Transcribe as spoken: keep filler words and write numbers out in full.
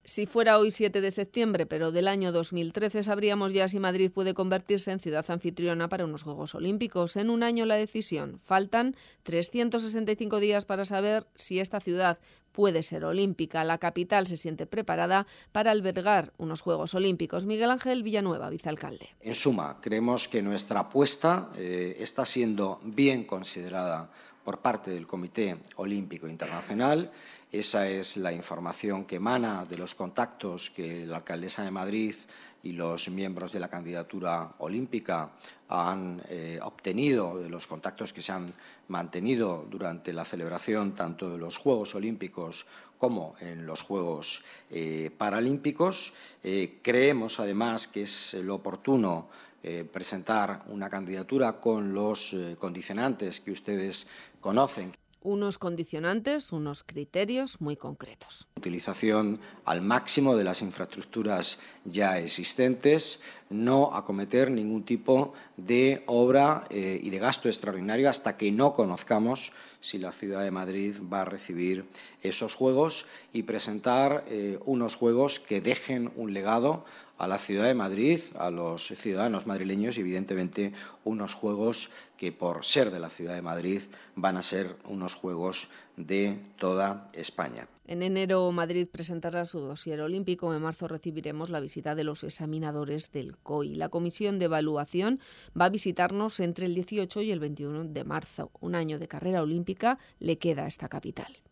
Si fuera hoy siete de septiembre, pero del año dos mil trece, sabríamos ya si Madrid puede convertirse en ciudad anfitriona para unos Juegos Olímpicos. En un año la decisión. Faltan trescientos sesenta y cinco días para saber si esta ciudad puede ser olímpica. La capital se siente preparada para albergar unos Juegos Olímpicos. Miguel Ángel Villanueva, vicealcalde. En suma, creemos que nuestra apuesta eh, está siendo bien considerada por parte del Comité Olímpico Internacional. Esa es la información que emana de los contactos que la alcaldesa de Madrid y los miembros de la candidatura olímpica han eh, obtenido, de los contactos que se han mantenido durante la celebración tanto de los Juegos Olímpicos como en los Juegos eh, Paralímpicos. Eh, creemos, además, que es lo oportuno eh, presentar una candidatura con los eh, condicionantes que ustedes conocen. Unos condicionantes, unos criterios muy concretos. Utilización al máximo de las infraestructuras ya existentes, no acometer ningún tipo de obra eh, y de gasto extraordinario hasta que no conozcamos si la Ciudad de Madrid va a recibir esos Juegos y presentar eh, unos Juegos que dejen un legado a la Ciudad de Madrid, a los ciudadanos madrileños y, evidentemente, unos Juegos que, por ser de la Ciudad de Madrid, van a ser unos Juegos de toda España. En enero Madrid presentará su dossier olímpico. En marzo recibiremos la visita de los examinadores del C O I. La comisión de evaluación va a visitarnos entre el dieciocho y el veintiuno de marzo. Un año de carrera olímpica le queda a esta capital.